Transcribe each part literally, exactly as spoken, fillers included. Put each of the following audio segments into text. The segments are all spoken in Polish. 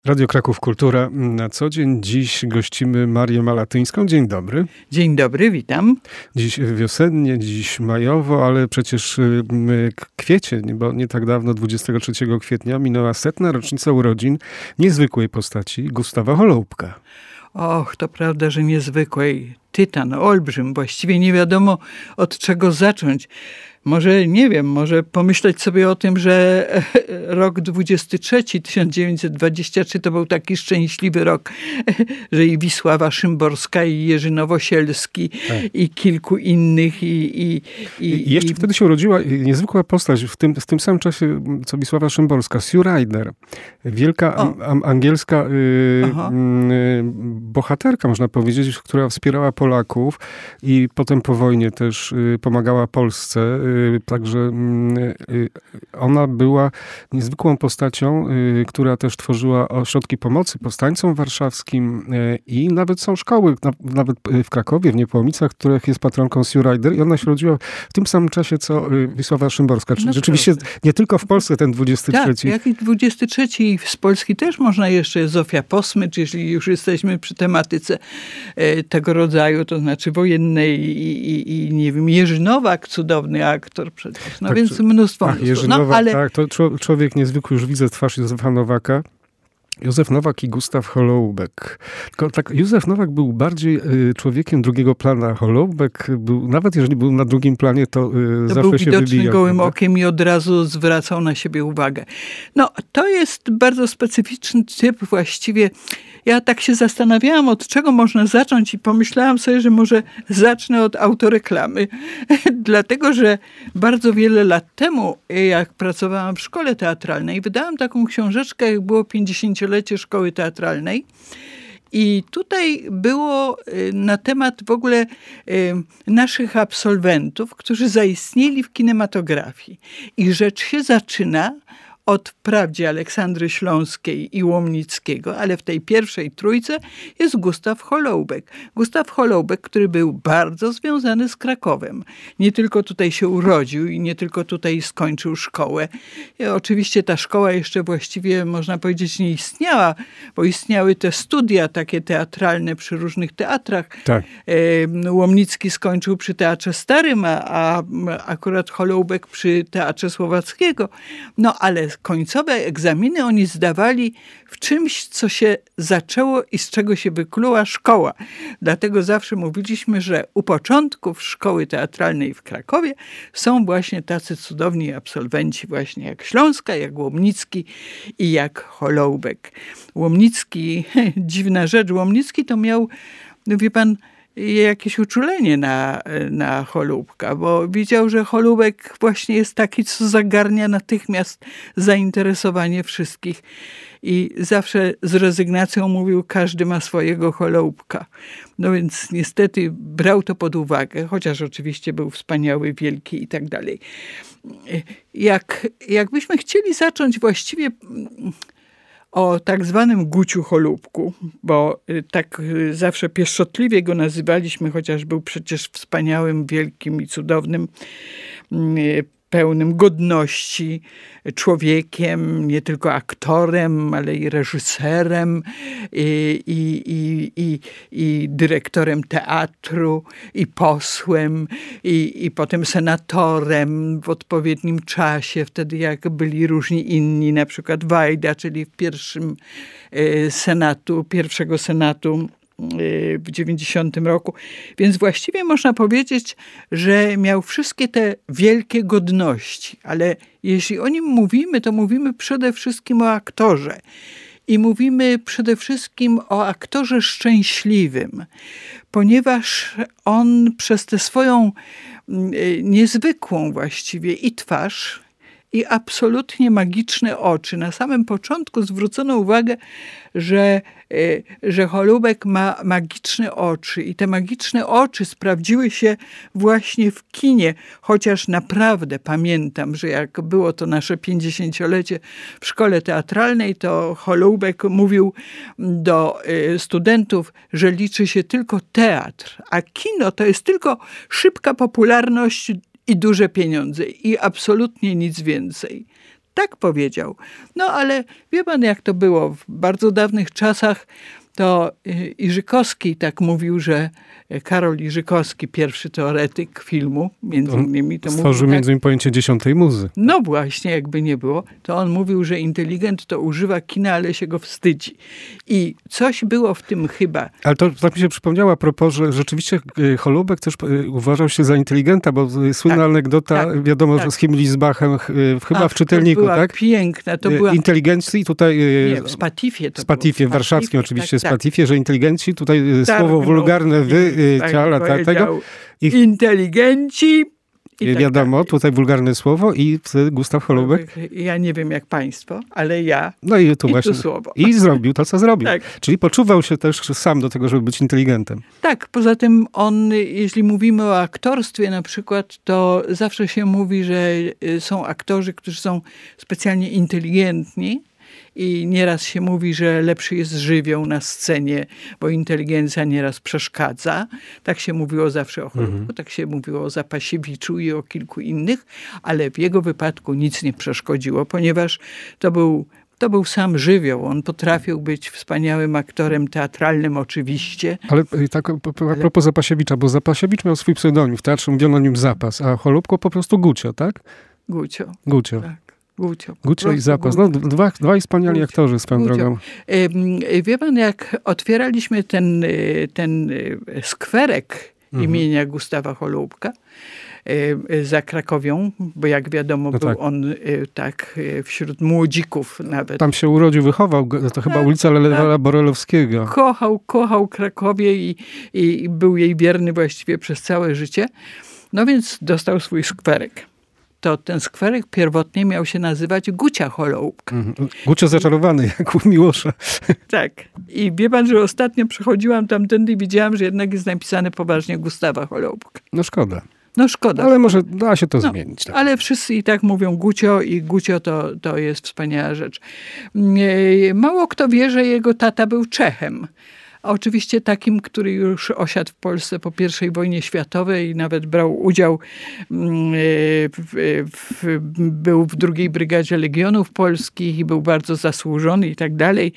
Radio Kraków Kultura na co dzień. Dziś gościmy Marię Malatyńską. Dzień dobry. Dzień dobry, witam. Dziś wiosennie, dziś majowo, ale przecież kwiecień, bo nie tak dawno, dwudziestego trzeciego kwietnia, minęła setna rocznica urodzin niezwykłej postaci Gustawa Holoubka. Och, to prawda, że niezwykłej. Tytan, olbrzym. Właściwie nie wiadomo od czego zacząć. Może, nie wiem, może pomyśleć sobie o tym, że rok dwudziesty trzeci, tysiąc dziewięćset dwudziesty trzeci to był taki szczęśliwy rok, że i Wisława Szymborska, i Jerzy Nowosielski, tak. i kilku innych. I, i, i, I jeszcze i... wtedy się urodziła niezwykła postać, w tym, w tym samym czasie, co Wisława Szymborska, Sue Ryder. Wielka am, am, angielska y, y, bohaterka, można powiedzieć, która wspierała Polaków i potem po wojnie też y, pomagała Polsce. Także ona była niezwykłą postacią, która też tworzyła ośrodki pomocy powstańcom warszawskim i nawet są szkoły, nawet w Krakowie, w Niepołomicach, których jest patronką Sue Ryder i ona się urodziła w tym samym czasie, co Wisława Szymborska. Czyli no rzeczywiście proszę. Nie tylko w Polsce ten dwudziesty trzeci. Tak, jak i dwudziesty trzeci z Polski też można jeszcze Zofia Posmycz, jeśli już jesteśmy przy tematyce tego rodzaju, to znaczy wojennej i, i, i nie wiem, Jerzy Nowak, cudowny aktor przecież. No tak, więc mnóstwo. Ach, Jerzy no, Nowak, ale... tak, to człowiek niezwykły, już widzę twarz Józefa Nowaka. Józef Nowak i Gustaw Holoubek. Tylko tak, Józef Nowak był bardziej y, człowiekiem drugiego plana. Holoubek był, nawet jeżeli był na drugim planie, to, y, to zawsze był się widoczny wybijał. gołym prawda? okiem i od razu zwracał na siebie uwagę. No, to jest bardzo specyficzny typ właściwie. Ja tak się zastanawiałam, od czego można zacząć i pomyślałam sobie, że może zacznę od autoreklamy. Dlatego, że bardzo wiele lat temu, jak pracowałam w szkole teatralnej, wydałam taką książeczkę, jak było pięćdziesięciolecie szkoły teatralnej. I tutaj było na temat w ogóle naszych absolwentów, którzy zaistnieli w kinematografii. I rzecz się zaczyna od wprawdzie Aleksandry Śląskiej i Łomnickiego, ale w tej pierwszej trójce jest Gustaw Holoubek. Gustaw Holoubek, który był bardzo związany z Krakowem. Nie tylko tutaj się urodził i nie tylko tutaj skończył szkołę. I oczywiście ta szkoła jeszcze właściwie, można powiedzieć, nie istniała, bo istniały te studia takie teatralne przy różnych teatrach. Tak. Łomnicki skończył przy Teatrze Starym, a, a akurat Holoubek przy Teatrze Słowackiego. No ale końcowe egzaminy oni zdawali w czymś, co się zaczęło i z czego się wykluła szkoła. Dlatego zawsze mówiliśmy, że u początków szkoły teatralnej w Krakowie są właśnie tacy cudowni absolwenci właśnie jak Śląska, jak Łomnicki i jak Holoubek. Łomnicki, dziwna rzecz, Łomnicki to miał, wie pan, jakieś uczulenie na, na Holoubka, bo widział, że Holoubek właśnie jest taki, co zagarnia natychmiast zainteresowanie wszystkich. I zawsze z rezygnacją mówił, każdy ma swojego Holoubka. No więc niestety brał to pod uwagę, chociaż oczywiście był wspaniały, wielki i tak dalej. Jak, jakbyśmy chcieli zacząć właściwie o tak zwanym Guciu Holoubku, bo tak zawsze pieszczotliwie go nazywaliśmy, chociaż był przecież wspaniałym, wielkim i cudownym, pełnym godności człowiekiem, nie tylko aktorem, ale i reżyserem, i, i, i, i, i dyrektorem teatru, i posłem, i, i potem senatorem w odpowiednim czasie, wtedy jak byli różni inni, na przykład Wajda, czyli w pierwszym senatu, pierwszego senatu w dziewięćdziesiątym roku. Więc właściwie można powiedzieć, że miał wszystkie te wielkie godności. Ale jeśli o nim mówimy, to mówimy przede wszystkim o aktorze. I mówimy przede wszystkim o aktorze szczęśliwym, ponieważ on przez tę swoją niezwykłą właściwie i twarz, i absolutnie magiczne oczy. Na samym początku zwrócono uwagę, że, że Holoubek ma magiczne oczy i te magiczne oczy sprawdziły się właśnie w kinie, chociaż naprawdę pamiętam, że jak było to nasze pięćdziesięciolecie w szkole teatralnej, to Holoubek mówił do studentów, że liczy się tylko teatr, a kino to jest tylko szybka popularność i duże pieniądze i absolutnie nic więcej. Tak powiedział. No ale wie pan, jak to było w bardzo dawnych czasach, to Iżykowski tak mówił, że Karol Iżykowski, pierwszy teoretyk filmu, między innymi, to stworzył mówił, między innymi pojęcie dziesiątej muzy. No właśnie, jakby nie było, to on mówił, że inteligent to używa kina, ale się go wstydzi. I coś było w tym chyba. Ale to tak mi się przypomniało a propos, że rzeczywiście Holubek też uważał się za inteligenta, bo słynna tak, anegdota, tak, wiadomo, tak. z Himmlisbachem, chyba Ach, w czytelniku, to była tak? piękna. To była inteligencji tutaj... Nie, w Spatifie to w Spatifie, było. warszawskim oczywiście, tak, Spatifie, tak. że inteligenci, tutaj tak, słowo no, wulgarne wyciala tak, tego. I inteligenci... I wiadomo, tak, tutaj wulgarne słowo i Gustaw Holubek. Ja nie wiem jak państwo, ale ja no i tu i właśnie, tu słowo. I zrobił to, co zrobił. Tak. Czyli poczuwał się też sam do tego, żeby być inteligentem. Tak, poza tym on, jeśli mówimy o aktorstwie na przykład, to zawsze się mówi, że są aktorzy, którzy są specjalnie inteligentni. I nieraz się mówi, że lepszy jest żywioł na scenie, bo inteligencja nieraz przeszkadza. Tak się mówiło zawsze o Holubku, mhm. tak się mówiło o Zapasiewiczu i o kilku innych, ale w jego wypadku nic nie przeszkodziło, ponieważ to był, to był sam żywioł. On potrafił być wspaniałym aktorem teatralnym oczywiście. Ale tak a propos ale... Zapasiewicza, bo Zapasiewicz miał swój pseudonim, w teatrze mówiono o nim Zapas, a Holubko po prostu Gucio, tak? Gucio. Gucio. Tak. Gucio. Gucio i Zapas. No, dwa, dwaj wspaniali Gucio. aktorzy swoją Gucio. drogą. Wie pan, jak otwieraliśmy ten, ten skwerek mhm. imienia Gustawa Holubka za Krakowią, bo jak wiadomo no był tak. on tak wśród młodzików nawet. Tam się urodził, wychował, to chyba ulica Lewa Borelowskiego. Kochał, kochał Krakowie i, i był jej wierny właściwie przez całe życie. No więc dostał swój skwerek. To ten skwerek pierwotnie miał się nazywać Gucia Holubka. Mhm. Gucio zaczarowany, jak u Miłosza. Tak. I wie pan, że ostatnio przechodziłam tamtędy i widziałam, że jednak jest napisane poważnie Gustawa Holubka. No szkoda. No szkoda. Ale może da się to no, zmienić. Tak. Ale wszyscy i tak mówią Gucio i Gucio to, to jest wspaniała rzecz. Mało kto wie, że jego tata był Czechem. A oczywiście takim, który już osiadł w Polsce po pierwszej wojnie światowej i nawet brał udział, w, w, był w drugiej Brygadzie Legionów Polskich i był bardzo zasłużony i tak dalej.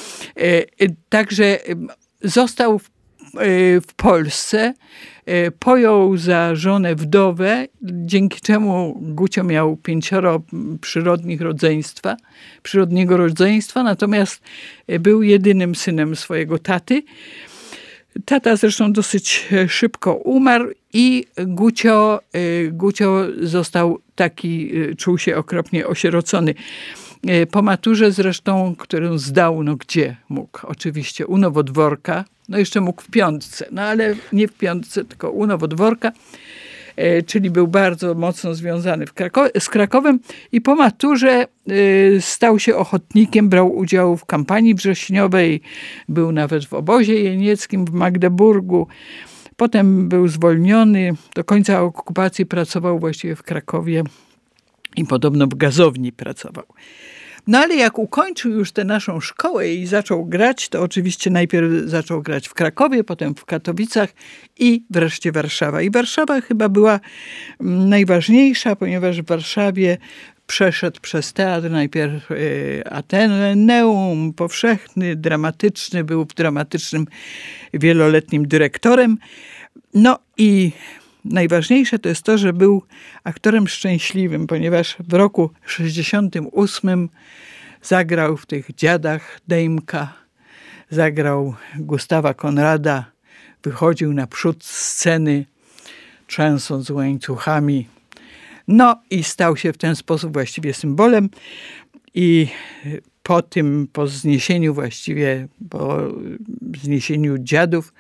Także został w, w Polsce, pojął za żonę wdowę, dzięki czemu Gucio miał pięcioro przyrodnich rodzeństwa, przyrodniego rodzeństwa, natomiast był jedynym synem swojego taty. Tata zresztą dosyć szybko umarł i Gucio, Gucio został taki, czuł się okropnie osierocony. Po maturze zresztą, którą zdał, no gdzie mógł? Oczywiście u Nowodworka, no jeszcze mógł w piątce, no ale nie w piątce, tylko u Nowodworka, e, czyli był bardzo mocno związany w Krako- z Krakowem i po maturze e, stał się ochotnikiem, brał udział w kampanii wrześniowej, był nawet w obozie jenieckim w Magdeburgu. Potem był zwolniony, do końca okupacji pracował właściwie w Krakowie i podobno w gazowni pracował. No ale jak ukończył już tę naszą szkołę i zaczął grać, to oczywiście najpierw zaczął grać w Krakowie, potem w Katowicach i wreszcie Warszawa. I Warszawa chyba była najważniejsza, ponieważ w Warszawie przeszedł przez teatr najpierw Ateneum powszechny, dramatyczny, był dramatycznym wieloletnim dyrektorem. No i najważniejsze to jest to, że był aktorem szczęśliwym, ponieważ w roku sześćdziesiątym ósmym zagrał w tych Dziadach Dejmka, zagrał Gustawa Konrada, wychodził naprzód sceny, trzęsąc łańcuchami. No i stał się w ten sposób właściwie symbolem i po tym, po zniesieniu właściwie, po zniesieniu Dziadów,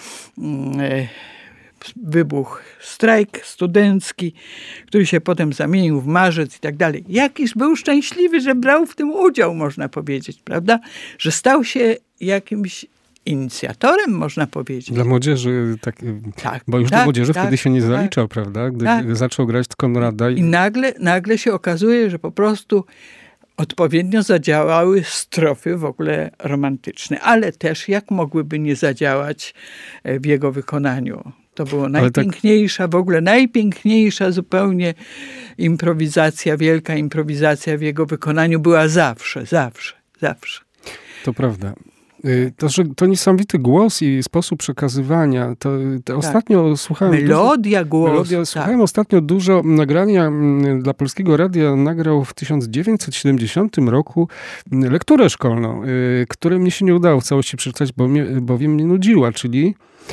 wybuchł strajk studencki, który się potem zamienił w marzec i tak dalej. Jakiż był szczęśliwy, że brał w tym udział, można powiedzieć, prawda? Że stał się jakimś inicjatorem, można powiedzieć. Dla młodzieży, tak, tak bo już tak, do młodzieży tak, wtedy się nie zaliczał, tak, prawda? Gdy tak. zaczął grać Konrada. I, I nagle, nagle się okazuje, że po prostu odpowiednio zadziałały strofy w ogóle romantyczne, ale też jak mogłyby nie zadziałać w jego wykonaniu. To było najpiękniejsza, tak... w ogóle najpiękniejsza zupełnie improwizacja, wielka improwizacja w jego wykonaniu była zawsze, zawsze, zawsze. To prawda. To, że to niesamowity głos i sposób przekazywania. To, to tak. Ostatnio słuchałem... Melodia, dużo, głos. Melodia, tak. Słuchałem ostatnio dużo nagrania dla Polskiego Radia. Nagrał w tysiąc dziewięćset siedemdziesiątym roku lekturę szkolną, której mnie się nie udało w całości przeczytać, bo mnie, bowiem mnie nudziła, czyli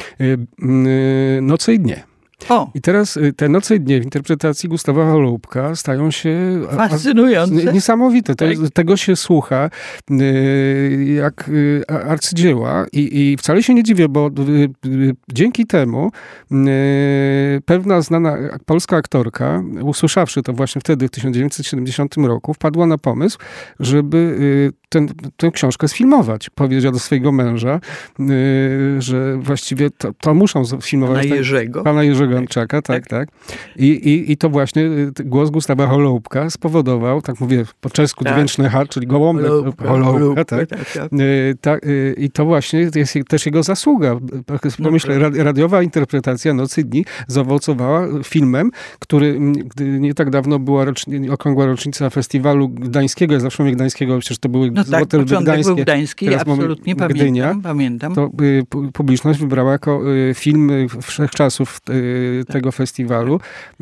Noce i dnie. O. I teraz te Noce i dnie w interpretacji Gustawa Holubka stają się fascynujące. A, niesamowite. Tak. To, tego się słucha y, jak y, arcydzieła i, i wcale się nie dziwię, bo y, y, dzięki temu y, pewna znana polska aktorka, usłyszawszy to właśnie wtedy w tysiąc dziewięćset siedemdziesiątym roku, wpadła na pomysł, żeby y, ten, tę książkę sfilmować. Powiedziała do swojego męża, y, że właściwie to, to muszą sfilmować. Pana Jerzego. Pana Jerzego Gonczaka, tak, tak. tak. I, i, I to właśnie głos Gustawa Holubka spowodował, tak mówię po czesku, tak. dźwięczny H, czyli gołąbek Holubka, Holubka, tak. Tak, tak. Y, tak y, I to właśnie jest też jego zasługa. Pomyślę, no, radiowa interpretacja Nocy i dni zaowocowała filmem, który gdy nie tak dawno była roczni, okrągła rocznica festiwalu gdańskiego, ja zawsze mówię gdańskiego, przecież to były no złote tak, lwy gdańskie. Był gdański, absolutnie Gdynia, pamiętam, pamiętam. To y, publiczność wybrała jako y, film wszechczasów y, tego tak. festiwalu.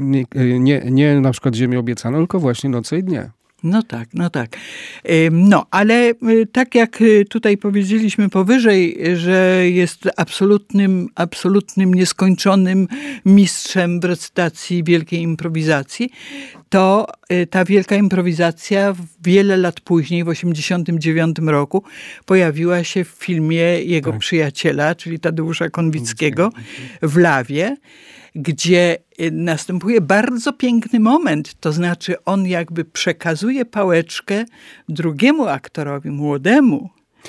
Nie, nie na przykład Ziemię obiecaną, tylko właśnie Noce i dnie. No tak, no tak. No, ale tak jak tutaj powiedzieliśmy powyżej, że jest absolutnym, absolutnym, nieskończonym mistrzem w recytacji wielkiej improwizacji, to ta wielka improwizacja wiele lat później, w osiemdziesiątym dziewiątym roku, pojawiła się w filmie jego tak. przyjaciela, czyli Tadeusza Konwickiego, w Lawie, gdzie następuje bardzo piękny moment, to znaczy on jakby przekazuje pałeczkę drugiemu aktorowi, młodemu.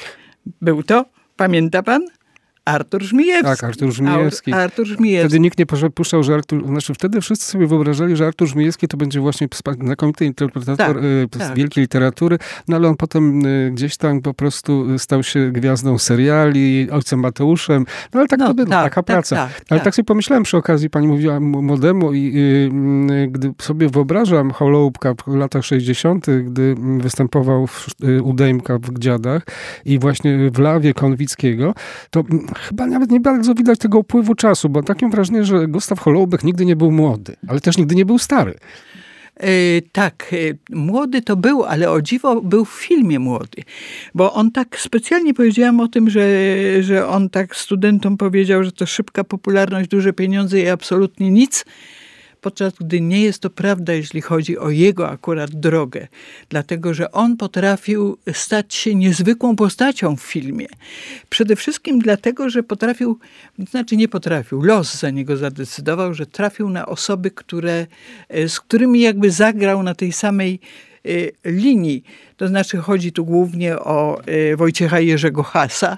Był to, pamięta pan? Artur Żmijewski. Tak, Artur Żmijewski. Artur Żmijewski. Wtedy nikt nie puszczał, że Artur... Znaczy wtedy wszyscy sobie wyobrażali, że Artur Żmijewski to będzie właśnie znakomity interpretator tak, y, tak. wielkiej literatury, no ale on potem y, gdzieś tam po prostu stał się gwiazdą seriali, ojcem Mateuszem, no ale tak no, to była, tak, taka tak, praca. Tak, ale tak. tak sobie pomyślałem przy okazji, pani mówiła młodemu i y, y, gdy sobie wyobrażam Holubka w latach sześćdziesiątych, gdy występował w, y, u Dejmka w Dziadach i właśnie w Lawie Konwickiego, to chyba nawet nie bardzo widać tego upływu czasu, bo takie wrażenie, że Gustaw Holubek nigdy nie był młody, ale też nigdy nie był stary. Yy, tak, yy, młody to był, ale o dziwo był w filmie młody. Bo on tak, specjalnie powiedziałam o tym, że, że on tak studentom powiedział, że to szybka popularność, duże pieniądze i absolutnie nic, podczas gdy nie jest to prawda, jeśli chodzi o jego akurat drogę. Dlatego, że on potrafił stać się niezwykłą postacią w filmie. Przede wszystkim dlatego, że potrafił, znaczy nie potrafił, los za niego zadecydował, że trafił na osoby, które, z którymi jakby zagrał na tej samej y, linii. To znaczy chodzi tu głównie o y, Wojciecha Jerzego Hasa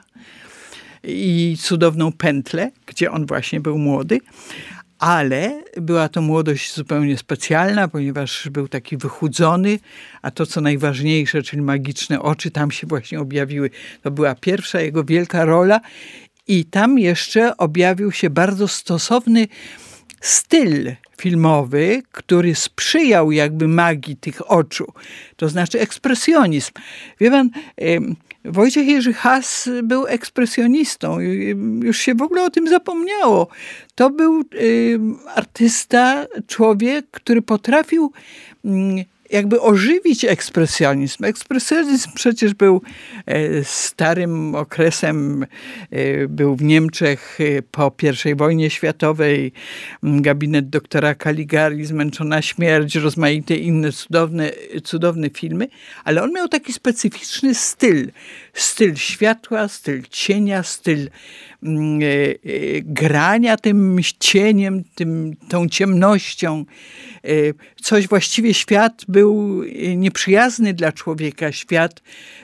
i Cudowną Pętlę, gdzie on właśnie był młody. Ale była to młodość zupełnie specjalna, ponieważ był taki wychudzony, a to co najważniejsze, czyli magiczne oczy, tam się właśnie objawiły. To była pierwsza jego wielka rola i tam jeszcze objawił się bardzo stosowny styl filmowy, który sprzyjał jakby magii tych oczu. To znaczy ekspresjonizm. Wie pan, Wojciech Jerzy Has był ekspresjonistą. Już się w ogóle o tym zapomniało. To był artysta, człowiek, który potrafił jakby ożywić ekspresjonizm. Ekspresjonizm przecież był starym okresem, był w Niemczech po pierwszej wojnie światowej, Gabinet doktora Caligari, Zmęczona śmierć, rozmaite inne cudowne, cudowne filmy, ale on miał taki specyficzny styl. Styl światła, styl cienia, styl grania tym cieniem, tym, tą ciemnością. Coś właściwie świat był nieprzyjazny dla człowieka. Świat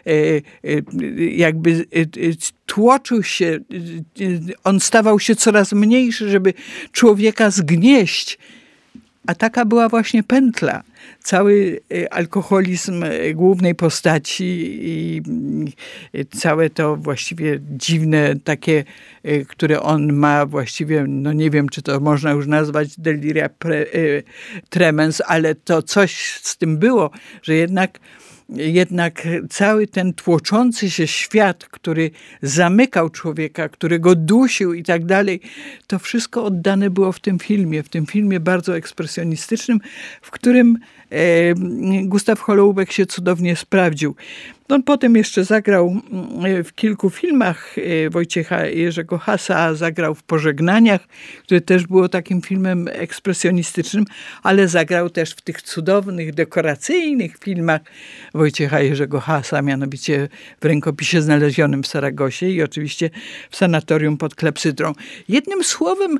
jakby tłoczył się, on stawał się coraz mniejszy, żeby człowieka zgnieść. a taka była właśnie pętla. Cały alkoholizm głównej postaci i całe to właściwie dziwne takie, które on ma właściwie, no nie wiem, czy to można już nazwać deliria pre, tremens, ale to coś z tym było, że jednak Jednak cały ten tłoczący się świat, który zamykał człowieka, który go dusił i tak dalej, to wszystko oddane było w tym filmie. W tym filmie bardzo ekspresjonistycznym, w którym e, Gustaw Holoubek się cudownie sprawdził. On potem jeszcze zagrał w kilku filmach Wojciecha Jerzego Hasa, zagrał w Pożegnaniach, które też było takim filmem ekspresjonistycznym, ale zagrał też w tych cudownych, dekoracyjnych filmach Wojciecha Jerzego Hasa, mianowicie w Rękopisie znalezionym w Saragosie i oczywiście w Sanatorium pod Klepsydrą. Jednym słowem,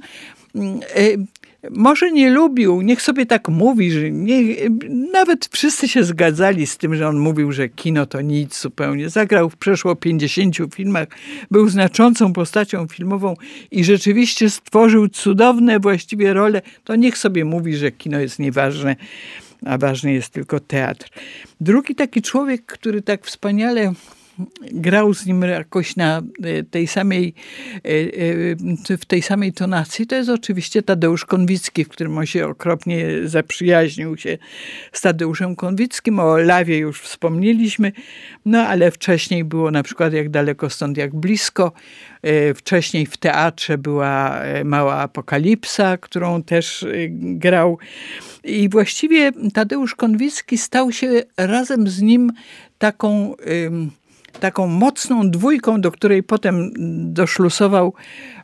może nie lubił, niech sobie tak mówi, że nie, nawet wszyscy się zgadzali z tym, że on mówił, że kino to nic zupełnie. Zagrał w przeszło pięćdziesięciu filmach, był znaczącą postacią filmową i rzeczywiście stworzył cudowne właściwie role. To niech sobie mówi, że kino jest nieważne, a ważny jest tylko teatr. Drugi taki człowiek, który tak wspaniale grał z nim jakoś na tej samej, w tej samej tonacji, to jest oczywiście Tadeusz Konwicki, w którym on się okropnie zaprzyjaźnił się z Tadeuszem Konwickim. O Lawie już wspomnieliśmy, no ale wcześniej było na przykład Jak daleko stąd, jak blisko. Wcześniej w teatrze była Mała apokalipsa, którą też grał. I właściwie Tadeusz Konwicki stał się razem z nim taką taką mocną dwójką, do której potem doszlusował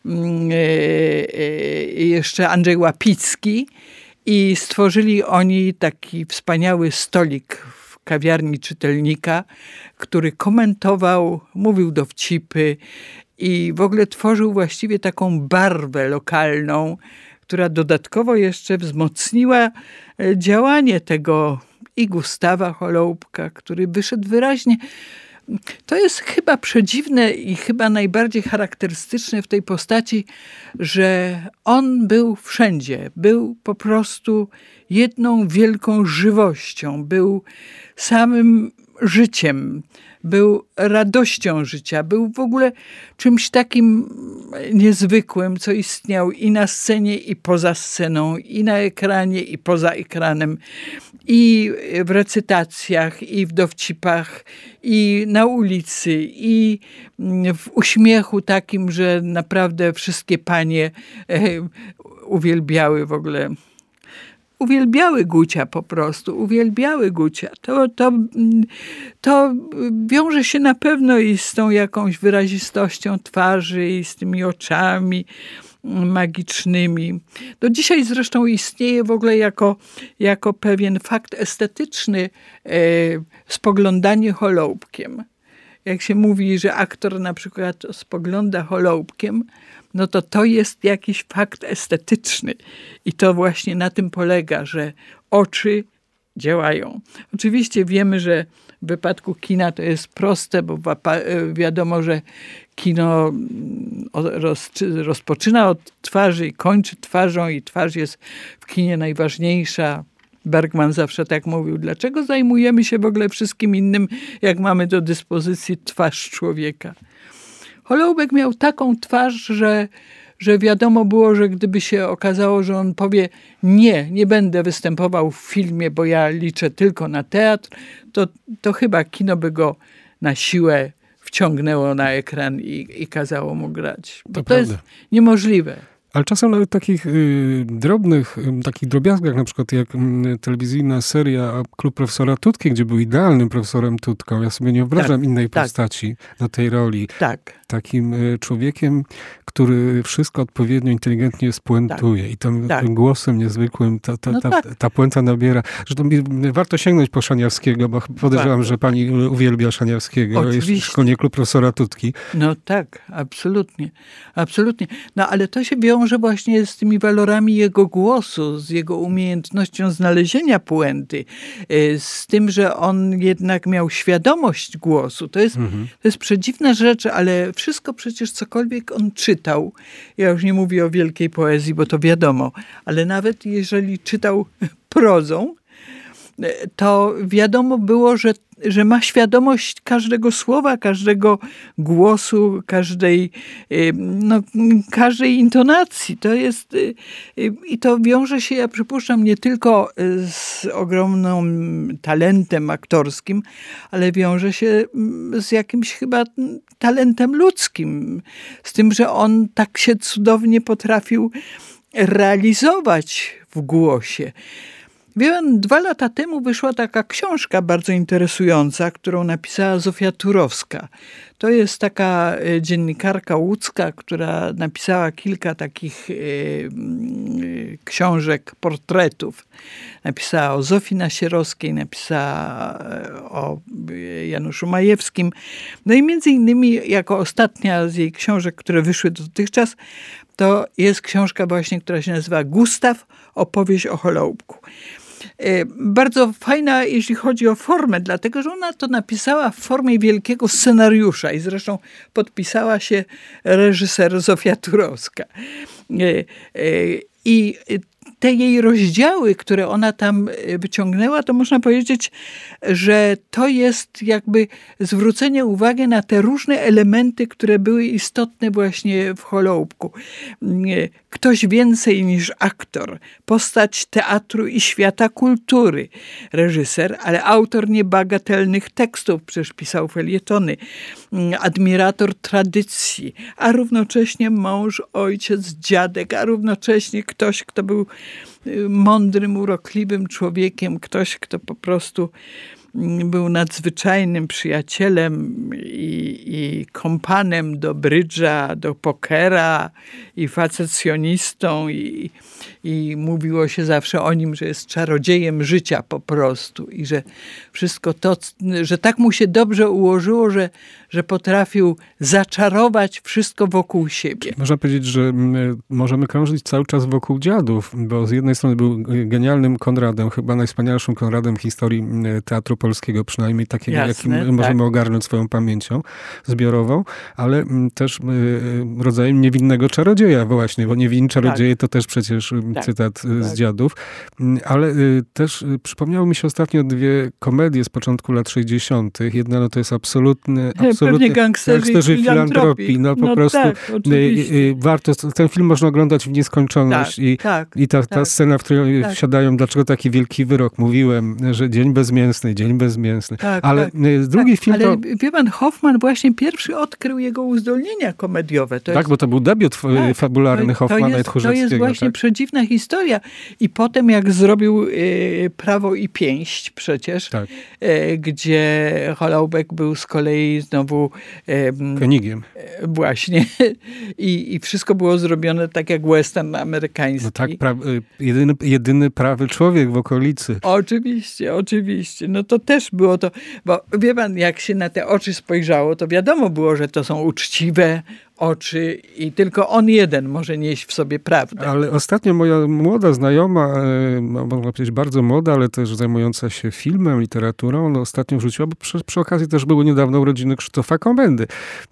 jeszcze Andrzej Łapicki i stworzyli oni taki wspaniały stolik w kawiarni czytelnika, który komentował, mówił dowcipy i w ogóle tworzył właściwie taką barwę lokalną, która dodatkowo jeszcze wzmocniła działanie tego i Gustawa Holoubka, który wyszedł wyraźnie. To jest chyba przedziwne i chyba najbardziej charakterystyczne w tej postaci, że on był wszędzie. Był po prostu jedną wielką żywością. Był samym życiem. Był radością życia. Był w ogóle czymś takim niezwykłym, co istniał i na scenie, i poza sceną, i na ekranie, i poza ekranem. I w recytacjach, i w dowcipach, i na ulicy, i w uśmiechu takim, że naprawdę wszystkie panie uwielbiały w ogóle. Uwielbiały Gucia po prostu, uwielbiały Gucia. To, to, to wiąże się na pewno i z tą jakąś wyrazistością twarzy, i z tymi oczami magicznymi. Do dzisiaj zresztą istnieje w ogóle jako, jako pewien fakt estetyczny e, spoglądanie Holoubkiem. Jak się mówi, że aktor na przykład spogląda Holoubkiem, no to to jest jakiś fakt estetyczny. I to właśnie na tym polega, że oczy działają. Oczywiście wiemy, że w wypadku kina to jest proste, bo wiadomo, że kino rozpoczyna od twarzy i kończy twarzą i twarz jest w kinie najważniejsza. Bergman zawsze tak mówił. Dlaczego zajmujemy się w ogóle wszystkim innym, jak mamy do dyspozycji twarz człowieka? Holoubek miał taką twarz, że, że wiadomo było, że gdyby się okazało, że on powie nie, nie będę występował w filmie, bo ja liczę tylko na teatr, to, to chyba kino by go na siłę wciągnęło na ekran i, i kazało mu grać. Bo to, to jest niemożliwe. Ale czasem nawet takich y, drobnych, y, takich drobiazgach, na przykład jak y, telewizyjna seria Klub Profesora Tutki, gdzie był idealnym profesorem Tutką. Ja sobie nie wyobrażam tak, innej tak. postaci do tej roli. Tak. Takim y, człowiekiem, który wszystko odpowiednio inteligentnie spuentuje. Tak. I tym, tak. tym głosem niezwykłym ta, ta, no ta, tak. ta puenta nabiera. Zresztą warto sięgnąć po Szaniawskiego, bo podejrzewam, warto. że pani uwielbia Szaniawskiego. Oczywiście. Szczególnie Klub Profesora Tutki. No tak, absolutnie. Absolutnie. No ale to się wiąże wiąże właśnie z tymi walorami jego głosu, z jego umiejętnością znalezienia puenty, z tym, że on jednak miał świadomość głosu. To jest, mhm. to jest przedziwna rzecz, ale wszystko przecież, cokolwiek on czytał, ja już nie mówię o wielkiej poezji, bo to wiadomo, ale nawet jeżeli czytał prozą, to wiadomo było, że, że ma świadomość każdego słowa, każdego głosu, każdej, no, każdej intonacji. To jest, i to wiąże się, ja przypuszczam, nie tylko z ogromnym talentem aktorskim, ale wiąże się z jakimś chyba talentem ludzkim. Z tym, że on tak się cudownie potrafił realizować w głosie. Wiem, dwa lata temu wyszła taka książka bardzo interesująca, którą napisała Zofia Turowska. To jest taka dziennikarka łódzka, która napisała kilka takich y, y, książek, portretów. Napisała o Zofii Nasierowskiej, napisała o Januszu Majewskim. No i między innymi jako ostatnia z jej książek, które wyszły dotychczas, to jest książka właśnie, która się nazywa Gustaw, opowieść o Holoubku. Bardzo fajna, jeśli chodzi o formę, dlatego że ona to napisała w formie wielkiego scenariusza i zresztą podpisała się reżyser Zofia Turowska. I te jej rozdziały, które ona tam wyciągnęła, to można powiedzieć, że to jest jakby zwrócenie uwagi na te różne elementy, które były istotne właśnie w Holoubku. Ktoś więcej niż aktor, postać teatru i świata kultury, reżyser, ale autor niebagatelnych tekstów, przecież pisał felietony, admirator tradycji, a równocześnie mąż, ojciec, dziadek, a równocześnie ktoś, kto był mądrym, urokliwym człowiekiem, ktoś, kto po prostu był nadzwyczajnym przyjacielem i, i kompanem do brydża, do pokera i facecjonistą i, i mówiło się zawsze o nim, że jest czarodziejem życia po prostu i że wszystko to, że tak mu się dobrze ułożyło, że, że potrafił zaczarować wszystko wokół siebie. Można powiedzieć, że możemy krążyć cały czas wokół dziadów, bo z jednej strony był genialnym Konradem, chyba najwspanialszym Konradem w historii teatru polskiego, przynajmniej takiego, Jasne, jakim możemy tak. ogarnąć swoją pamięcią zbiorową, ale też rodzajem niewinnego czarodzieja właśnie, bo niewinni czarodzieje tak. to też przecież tak. cytat tak. z dziadów. Ale też przypomniały mi się ostatnio dwie komedie z początku lat sześćdziesiątych. Jedna no to jest absolutny, absolutnie gangsterzy, gangsterzy i filantropii. No po no prostu tak, warto, ten film można oglądać w nieskończoność tak, i, tak, i ta, ta tak, scena, w której tak. wsiadają, dlaczego taki wielki wyrok. Mówiłem, że dzień bezmięsny, dzień bezmięsny. Tak, ale tak, drugi tak, film ale to... wie pan, Hoffman właśnie pierwszy odkrył jego uzdolnienia komediowe. To tak, jest, bo to był debiut tak, fabularny to, Hoffmana i Tchórzewskiego. To jest właśnie tak? przedziwna historia. I potem jak zrobił y, Prawo i Pięść przecież, tak. y, gdzie Holoubek był z kolei znowu y, Konigiem. Y, właśnie. I, I wszystko było zrobione tak jak western amerykański. No tak, pra, jedyny, jedyny prawy człowiek w okolicy. Oczywiście, oczywiście. No to też było to, bo wie pan, jak się na te oczy spojrzało, to wiadomo było, że to są uczciwe oczy i tylko on jeden może nieść w sobie prawdę. Ale ostatnio moja młoda znajoma, można powiedzieć bardzo młoda, ale też zajmująca się filmem, literaturą, ona ostatnio wrzuciła, bo przy, przy okazji też były niedawno urodziny Krzysztofa Komendy.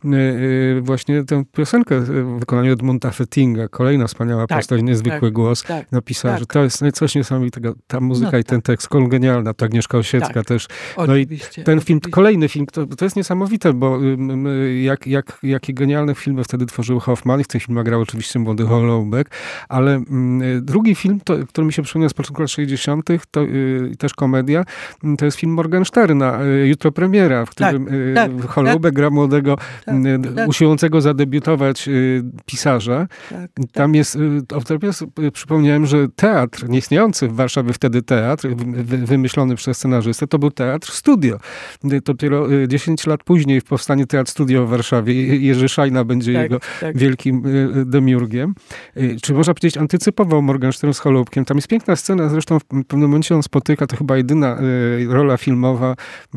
Właśnie tę piosenkę w wykonaniu Edmunda Fettinga, kolejna wspaniała tak, postać, niezwykły tak, głos, tak, napisała, tak. że to jest coś niesamowitego. Ta muzyka no, i ten tekst, genialna, to Agnieszka Osiecka tak. też. No oczywiście, i ten film, oczywiście. kolejny film, to, to jest niesamowite, bo jak, jak, jaki genialny film wtedy tworzył Hoffman i w tym filmie grał oczywiście młody Holoubek, ale mm, drugi film, to, który mi się przypomniał z początku lat sześćdziesiątych, to y, też komedia, to jest film Morgensterna, y, jutro premiera, w którym tak, y, tak, Holoubek tak, gra młodego, tak, y, tak. usiłującego zadebiutować y, pisarza. Tak, Tam tak. jest, y, y, przypomniałem, że teatr, nieistniejący w Warszawie wtedy teatr, wy, wymyślony przez scenarzystę, to był teatr studio. Y, dopiero y, dziesięć lat później powstanie Teatr Studio w Warszawie. Jerzy Szajna będzie zasadzie tak, jego tak. wielkim demiurgiem. Czy można powiedzieć, antycypował Morgenstern z Holoubkiem. Tam jest piękna scena, zresztą w pewnym momencie on spotyka, to chyba jedyna rola filmowa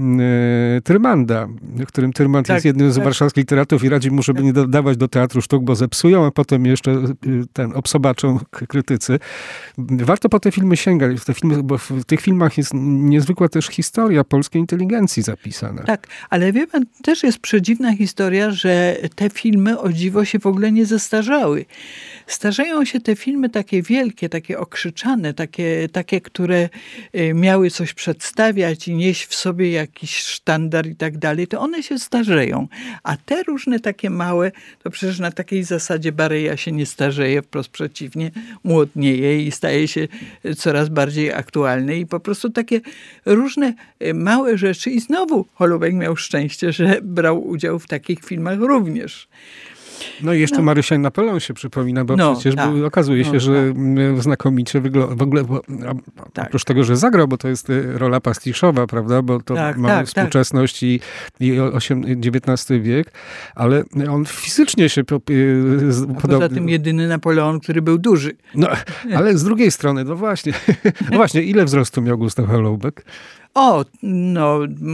Tyrmanda, w którym Tyrmand tak, jest jednym z tak. warszawskich literatów i radzi mu, żeby tak. nie dodawać do teatru sztuk, bo zepsują, a potem jeszcze ten obsobaczą krytycy. Warto po te filmy sięgać, te filmy, bo w tych filmach jest niezwykła też historia polskiej inteligencji zapisana. Tak, ale wie pan, też jest przedziwna historia, że te filmy o dziwo się w ogóle nie zestarzały. Starzeją się te filmy takie wielkie, takie okrzyczane, takie, takie, które miały coś przedstawiać i nieść w sobie jakiś sztandar i tak dalej, to one się starzeją. A te różne takie małe, to przecież na takiej zasadzie Bareja się nie starzeje, wprost przeciwnie, młodnieje i staje się coraz bardziej aktualny i po prostu takie różne małe rzeczy i znowu Holoubek miał szczęście, że brał udział w takich filmach również. No i jeszcze no. Marysia i Napoleon się przypomina, bo no, przecież tak. okazuje się, no, że tak. znakomicie wygląda, w ogóle, bo, tak. oprócz tego, że zagrał, bo to jest rola pastiszowa, prawda, bo to tak, mamy tak, współczesność tak. i, i dziewiętnasty wiek, ale on fizycznie się podoba. Poza tym jedyny Napoleon, który był duży. No, ale z drugiej strony, no właśnie, no właśnie, ile wzrostu miał Gustaw Holoubek? O, no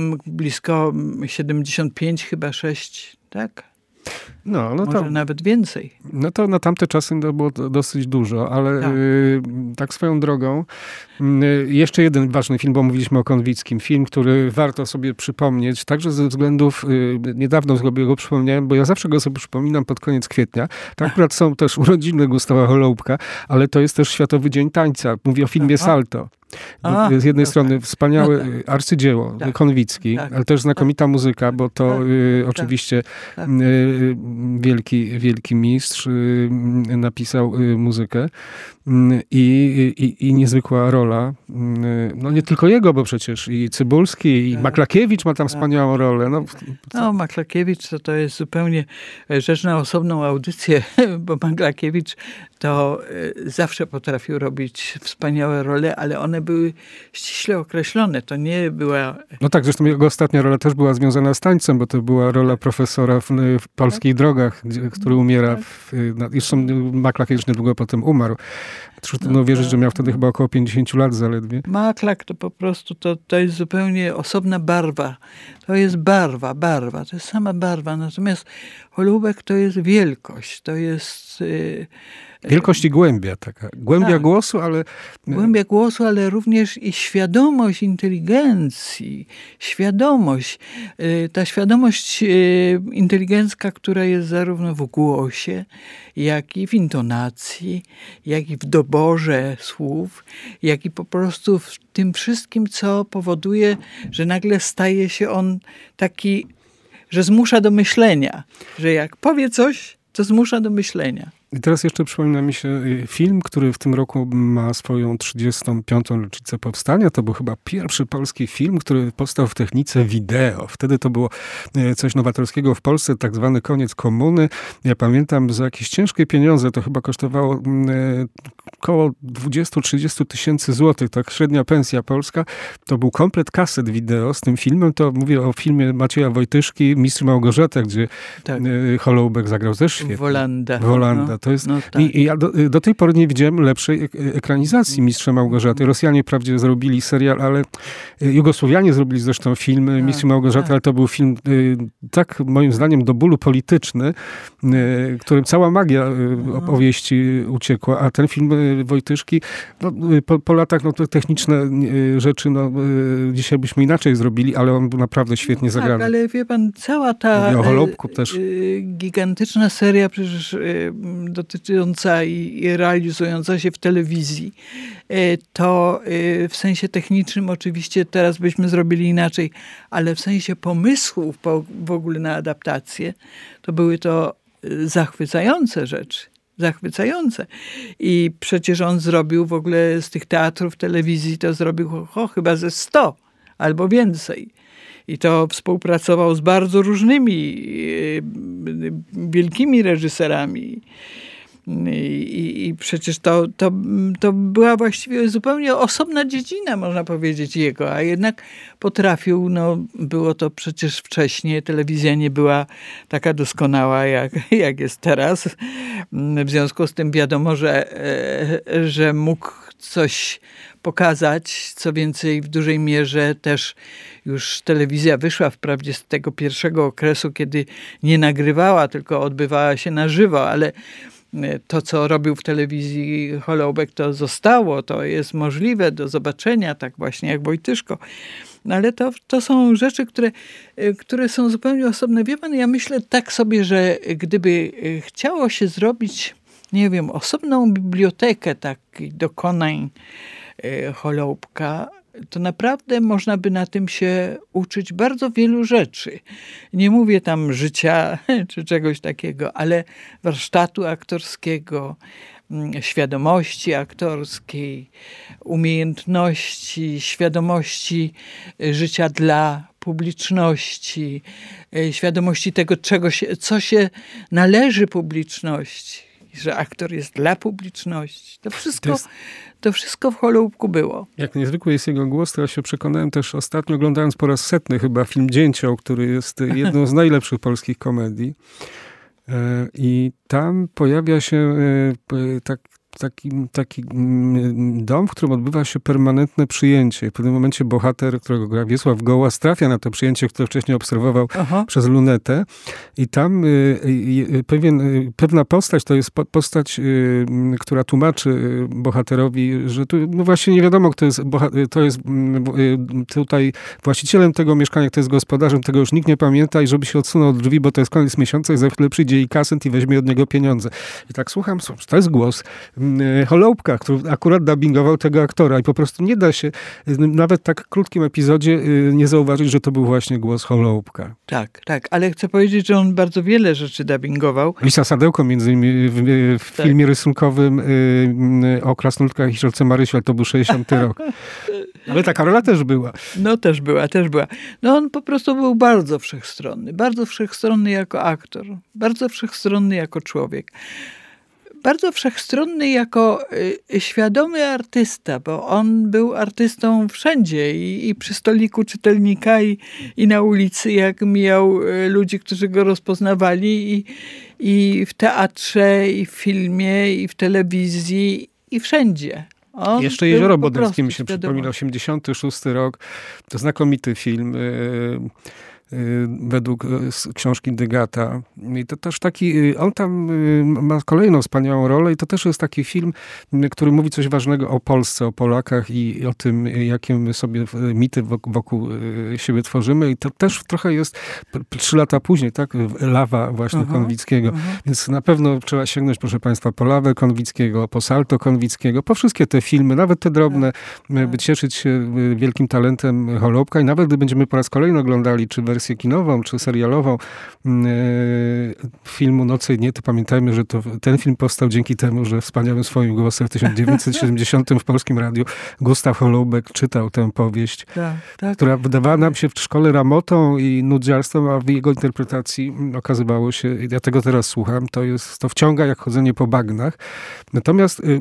blisko siedemdziesiąt pięć, chyba sześć, tak? No, no Może to, nawet więcej. No to na tamte czasy to było dosyć dużo, ale tak, y, tak swoją drogą. Y, jeszcze jeden ważny film, bo mówiliśmy o Konwickim. Film, który warto sobie przypomnieć, także ze względów, y, niedawno sobie go przypomniałem, bo ja zawsze go sobie przypominam pod koniec kwietnia. Tam akurat są też urodziny Gustawa Holoubka, ale to jest też Światowy Dzień Tańca. Mówię o filmie Salto. A, z jednej no strony tak. wspaniałe no tak. arcydzieło, tak. Konwicki, tak. ale też znakomita muzyka, bo to tak. y, oczywiście tak. y, wielki, wielki mistrz y, napisał y, muzykę i, i, i niezwykła rola. Y, no nie tylko jego, bo przecież i Cybulski, i tak. Maklakiewicz ma tam tak. wspaniałą rolę. No, no Maklakiewicz to, to jest zupełnie rzecz na osobną audycję, bo Maklakiewicz to y, zawsze potrafił robić wspaniałe role, ale one były ściśle określone. To nie była... No tak, zresztą jego ostatnia rola też była związana z tańcem, bo to była rola profesora w, w Polskich tak. Drogach, gdzie, który umiera. W, na, zresztą Maklakiewicz niedługo potem umarł. Trudno no, wierzyć, że miał wtedy chyba około pięćdziesiąt lat zaledwie. Maklak to po prostu, to, to jest zupełnie osobna barwa. To jest barwa, barwa. To jest sama barwa. Natomiast Holoubek to jest wielkość. To jest... Yy, Wielkość i głębia taka. Głębia tak. głosu, ale... Głębia głosu, ale również i świadomość inteligencji. Świadomość. Ta świadomość inteligencka, która jest zarówno w głosie, jak i w intonacji, jak i w doborze słów, jak i po prostu w tym wszystkim, co powoduje, że nagle staje się on taki, że zmusza do myślenia. Że jak powie coś, to zmusza do myślenia. I teraz jeszcze przypomina mi się film, który w tym roku ma swoją trzydziestą piątą rocznicę powstania. To był chyba pierwszy polski film, który powstał w technice wideo. Wtedy to było coś nowatorskiego w Polsce, tak zwany koniec komuny. Ja pamiętam, za jakieś ciężkie pieniądze, to chyba kosztowało około dwadzieścia do trzydziestu tysięcy złotych, tak średnia pensja polska. To był komplet kaset wideo z tym filmem. To mówię o filmie Macieja Wojtyszki, Mistrz Małgorzaty, gdzie tak. Holoubek zagrał też świetnie. Wolanda. Wolanda. No. To jest, no tak. I, i ja do, do tej pory nie widziałem lepszej ekranizacji Mistrza Małgorzaty. Rosjanie wprawdzie zrobili serial, ale Jugosłowianie zrobili zresztą film tak, Mistrz Małgorzaty, tak. ale to był film y, tak moim zdaniem do bólu polityczny, y, którym cała magia y, opowieści uciekła, a ten film y, Wojtyszki, no, po, po latach no, to techniczne y, rzeczy no, y, dzisiaj byśmy inaczej zrobili, ale on był naprawdę świetnie no, zagrany. Tak, ale wie pan, cała ta o Holoubku też. Y, gigantyczna seria przecież y, dotycząca i, i realizująca się w telewizji, y, to y, w sensie technicznym oczywiście teraz byśmy zrobili inaczej, ale w sensie pomysłów po, w ogóle na adaptację, to były to y, zachwycające rzeczy. Zachwycające. I przecież on zrobił w ogóle z tych teatrów, telewizji, to zrobił o, chyba ze sto albo więcej. I to współpracował z bardzo różnymi e, wielkimi reżyserami. I, i przecież to, to, to była właściwie zupełnie osobna dziedzina, można powiedzieć, jego, a jednak potrafił, no było to przecież wcześniej, telewizja nie była taka doskonała, jak, jak jest teraz. W związku z tym wiadomo, że, że mógł coś pokazać. Co więcej, w dużej mierze też już telewizja wyszła wprawdzie z tego pierwszego okresu, kiedy nie nagrywała, tylko odbywała się na żywo, ale to, co robił w telewizji Holoubek, to zostało, to jest możliwe do zobaczenia, tak właśnie jak Wojtyszko. No ale to, to są rzeczy, które, które są zupełnie osobne. Wie pan, ja myślę tak sobie, że gdyby chciało się zrobić, nie wiem, osobną bibliotekę takich dokonań Holoubka, to naprawdę można by na tym się uczyć bardzo wielu rzeczy. Nie mówię tam życia czy czegoś takiego, ale warsztatu aktorskiego, świadomości aktorskiej, umiejętności, świadomości życia dla publiczności, świadomości tego, czego się, co się należy publiczności. Że aktor jest dla publiczności. To wszystko, to, jest, to wszystko w Holoubku było. Jak niezwykły jest jego głos, to ja się przekonałem też ostatnio, oglądając po raz setny chyba film Dzięcioł, który jest jedną z najlepszych polskich komedii. I tam pojawia się tak, taki, taki dom, w którym odbywa się permanentne przyjęcie. W pewnym momencie bohater, którego gra Wiesław Gołas, trafia na to przyjęcie, które wcześniej obserwował Aha. przez lunetę. I tam y, y, pewien, y, pewna postać, to jest postać, y, która tłumaczy bohaterowi, że tu no właśnie nie wiadomo, kto jest, bohater, to jest y, tutaj właścicielem tego mieszkania, kto jest gospodarzem, tego już nikt nie pamięta i żeby się odsunął od drzwi, bo to jest koniec miesiąca i za chwilę przyjdzie i kasent i weźmie od niego pieniądze. I tak słucham, to jest głos Holoubka, który akurat dubbingował tego aktora i po prostu nie da się nawet w tak krótkim epizodzie nie zauważyć, że to był właśnie głos Holoubka. Tak, tak, ale chcę powiedzieć, że on bardzo wiele rzeczy dubbingował. Lisa Sadełko między innymi w, w tak. filmie rysunkowym y, o krasnoludkach i siorce Marysi, ale to był sześćdziesiąty rok. Ale taka rola też była. No też była, też była. No on po prostu był bardzo wszechstronny, bardzo wszechstronny jako aktor, bardzo wszechstronny jako człowiek. Bardzo wszechstronny jako y, świadomy artysta, bo on był artystą wszędzie i, i przy stoliku czytelnika i, i na ulicy, jak mijał y, ludzi, którzy go rozpoznawali i, i w teatrze, i w filmie, i w telewizji, i wszędzie. On Jeszcze Jezioro Boderskie mi się przypomina, osiemdziesiąty szósty rok, to znakomity film. Y, według książki Dygata. I to też taki, on tam ma kolejną wspaniałą rolę i to też jest taki film, który mówi coś ważnego o Polsce, o Polakach i o tym, jakie my sobie mity wokół siebie tworzymy. I to też trochę jest trzy lata później, tak? Lawa właśnie uh-huh, Konwickiego. Uh-huh. Więc na pewno trzeba sięgnąć, proszę państwa, po Lawę Konwickiego, po Salto Konwickiego, po wszystkie te filmy, nawet te drobne, uh-huh. by cieszyć się wielkim talentem Holoubka i nawet gdy będziemy po raz kolejny oglądali, czy wersję kinową, czy serialową e, filmu Noce i dnie, to pamiętajmy, że to, ten film powstał dzięki temu, że wspaniałym swoim głosem w tysiąc dziewięćset siedemdziesiątym w Polskim Radiu Gustaw Holoubek czytał tę powieść, tak, tak. która wydawała nam się w szkole ramotą i nudziarstwem, a w jego interpretacji okazywało się, ja tego teraz słucham, to jest, to wciąga jak chodzenie po bagnach. Natomiast y,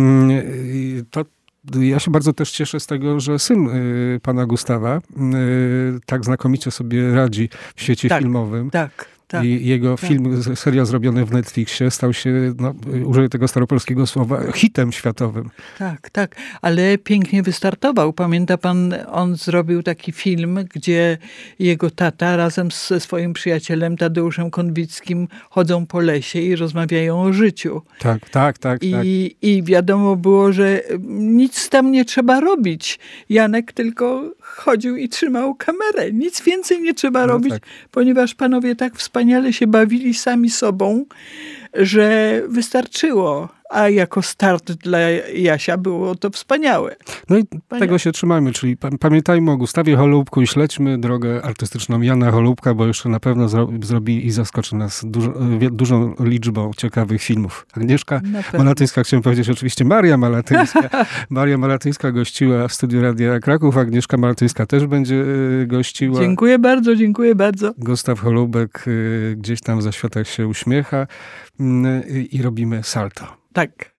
y, to ja się bardzo też cieszę z tego, że syn y, pana Gustawa y, tak znakomicie sobie radzi w świecie tak, filmowym. Tak. Tak, I jego tak. film, serial zrobiony w Netflixie stał się, no, użyję tego staropolskiego słowa, hitem światowym. Tak, tak, ale pięknie wystartował. Pamięta pan, on zrobił taki film, gdzie jego tata razem ze swoim przyjacielem Tadeuszem Konwickim chodzą po lesie i rozmawiają o życiu. Tak, tak, tak. I, tak. i wiadomo było, że nic tam nie trzeba robić. Janek tylko chodził i trzymał kamerę. Nic więcej nie trzeba no robić, tak. ponieważ panowie tak wspaniale się bawili sami sobą, że wystarczyło. a jako start dla Jasia było to wspaniałe. No i wspaniałe. Tego się trzymajmy, czyli pamiętajmy o Gustawie Holubku i śledźmy drogę artystyczną Jana Holubka, bo jeszcze na pewno zro- zrobi i zaskoczy nas dużo, dużą liczbą ciekawych filmów. Agnieszka Malatyńska, chciałem powiedzieć oczywiście Maria Malatyńska. Maria Malatyńska gościła w studiu Radia Kraków. Agnieszka Malatyńska też będzie gościła. Dziękuję bardzo, dziękuję bardzo. Gustaw Holubek gdzieś tam w zaświatach się uśmiecha i robimy salto. Tak.